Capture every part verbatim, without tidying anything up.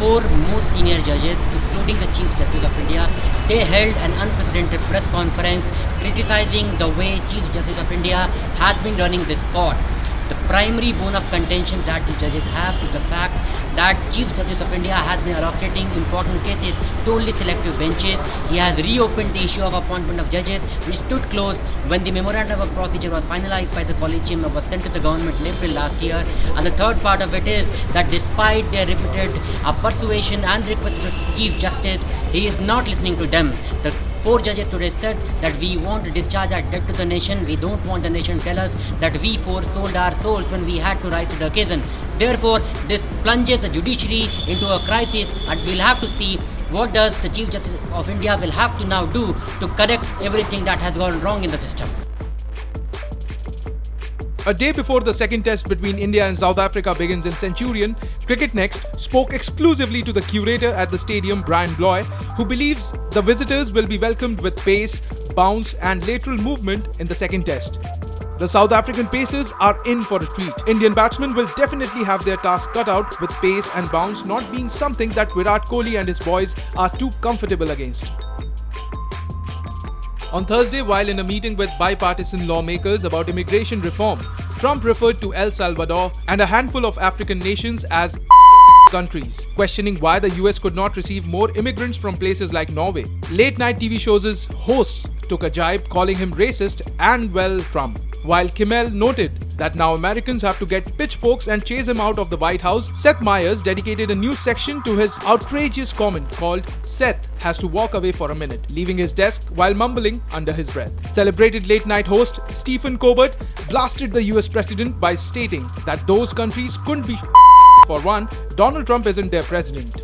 four most senior judges, excluding the Chief Justice of India, they held an unprecedented press conference criticizing the way Chief Justice of India had been running this court. The primary bone of contention that the judges have is the fact that Chief Justice of India has been allocating important cases to only selective benches. He has reopened the issue of appointment of judges, which stood closed when the memorandum of procedure was finalized by the collegium and was sent to the government in April last year. And the third part of it is that despite their repeated uh, persuasion and request to the Chief Justice, he is not listening to them. The Four judges today said that we want to discharge our debt to the nation. We don't want the nation to tell us that we four sold our souls when we had to rise to the occasion. Therefore, this plunges the judiciary into a crisis, and we'll have to see what does the Chief Justice of India will have to now do to correct everything that has gone wrong in the system. A day before the second test between India and South Africa begins in Centurion, Cricket Next spoke exclusively to the curator at the stadium, Brian Bloy, who believes the visitors will be welcomed with pace, bounce and lateral movement in the second test. The South African pacers are in for a treat. Indian batsmen will definitely have their task cut out, with pace and bounce not being something that Virat Kohli and his boys are too comfortable against. On Thursday, while in a meeting with bipartisan lawmakers about immigration reform, Trump referred to El Salvador and a handful of African nations as countries, questioning why the U S could not receive more immigrants from places like Norway. Late-night T V shows' hosts took a jibe, calling him racist and, well, Trump. While Kimmel noted that now Americans have to get pitchforks and chase him out of the White House, Seth Meyers dedicated a new section to his outrageous comment called "Seth has to walk away for a minute," leaving his desk while mumbling under his breath. Celebrated late-night host Stephen Colbert blasted the U S president by stating that those countries couldn't be for one, Donald Trump isn't their president.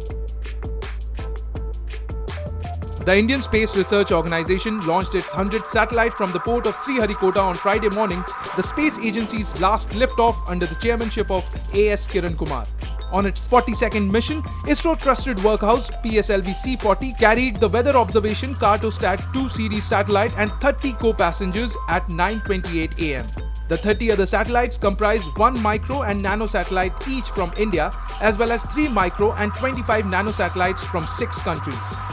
The Indian Space Research Organisation launched its one hundredth satellite from the port of Sriharikota on Friday morning, the space agency's last liftoff under the chairmanship of A S Kiran Kumar. On its forty-second mission, ISRO Trusted Workhouse P S L V C forty carried the weather observation Cartosat two series satellite and thirty co-passengers at nine twenty-eight a m The thirty other satellites comprise one micro and nano satellite each from India, as well as three micro and twenty-five nano satellites from six countries.